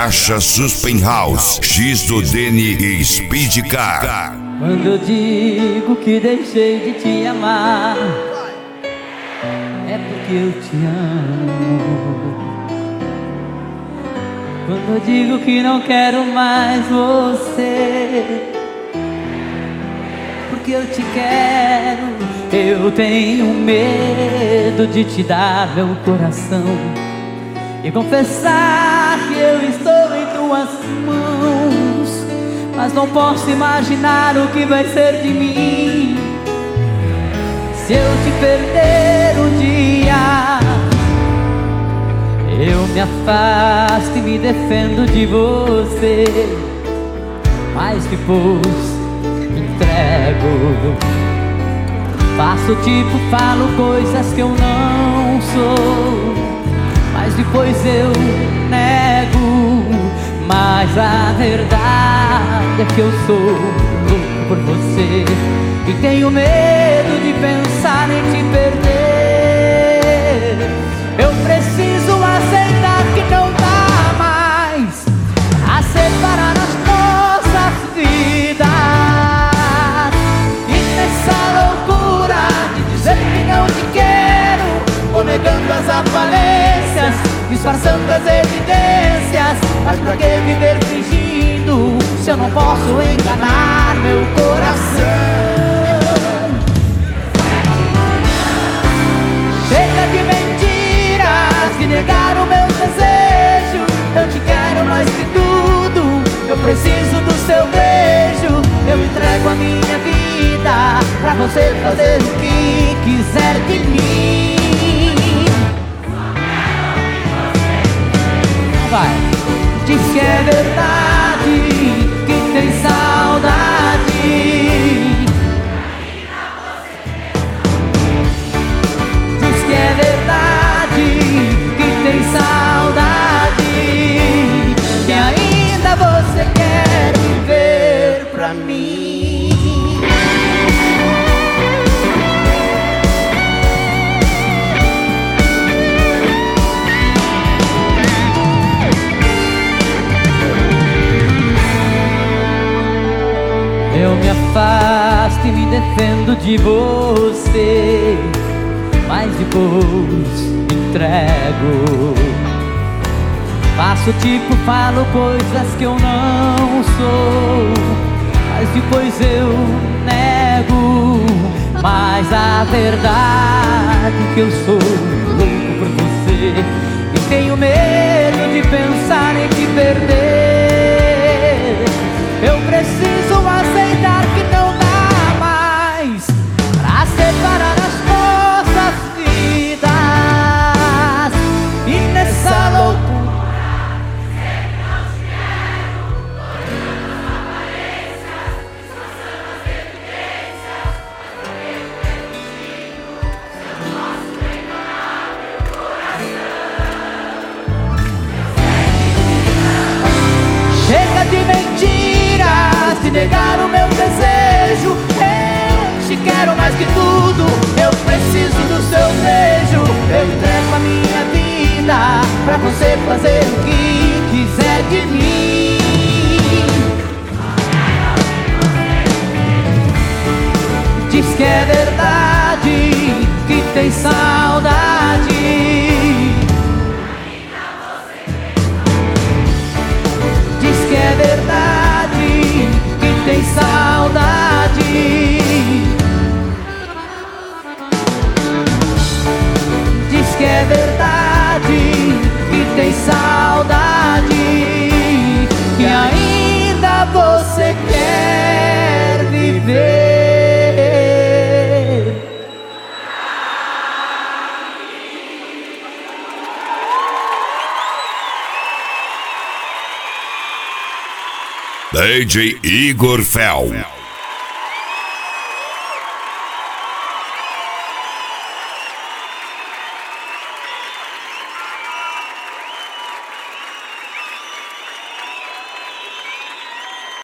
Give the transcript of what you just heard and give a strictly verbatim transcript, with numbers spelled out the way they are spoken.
Graxa Suspen House, X do Dene e Speed Car. Quando eu digo que deixei de te amar, é porque eu te amo. Quando eu digo que não quero mais você, porque eu te quero. Eu tenho medo de te dar meu coração e confessar que eu estou em tuas mãos, mas não posso imaginar o que vai ser de mim se eu te perder um dia. Eu me afasto e me defendo de você, mas depois me entrego. Faço tipo, falo coisas que eu não sou, mas depois eu nego. Mas a verdade é que eu sou louco por você e tenho medo de pensar em te perder. Eu preciso aceitar que não dá mais a separar as nossas vidas. E nessa loucura de dizer que não te quero, vou negando as aparências, disfarçando as evidências. Mas pra que viver fingindo se eu não posso enganar meu coração? Chega de mentiras, de negar o meu desejo. Eu te quero mais que tudo, eu preciso do seu beijo. Eu entrego a minha vida pra você fazer o que quiser de mim. Vai. Diz que é verdade, que tem saudade. Diz que é verdade, que tem saudade, que ainda você quer viver pra mim. Eu me afasto e me defendo de você, mas depois me entrego. Faço tipo, falo coisas que eu não sou, mas depois eu nego. Mas a verdade é que eu sou louco por você e tenho medo de pensar em te perder. Eu preciso aceitar que não dá mais pra separar as nossas vidas. E nessa loucura dizer que não te quero, olhando as aparências, disfarçando as evidências. Mas por que viver fingindo se eu não posso enganar meu coração? Chega de mentiras, de negar o meu desejo. Eu te quero mais que tudo, eu preciso do seu beijo. Eu entrego a minha vida pra você fazer o que quiser de mim. Diz que é verdade, que tem saudade. Diz que é verdade, que tem saudade. Diz que é verdade, que tem saudade, que ainda você quer viver. D J Igor Fel.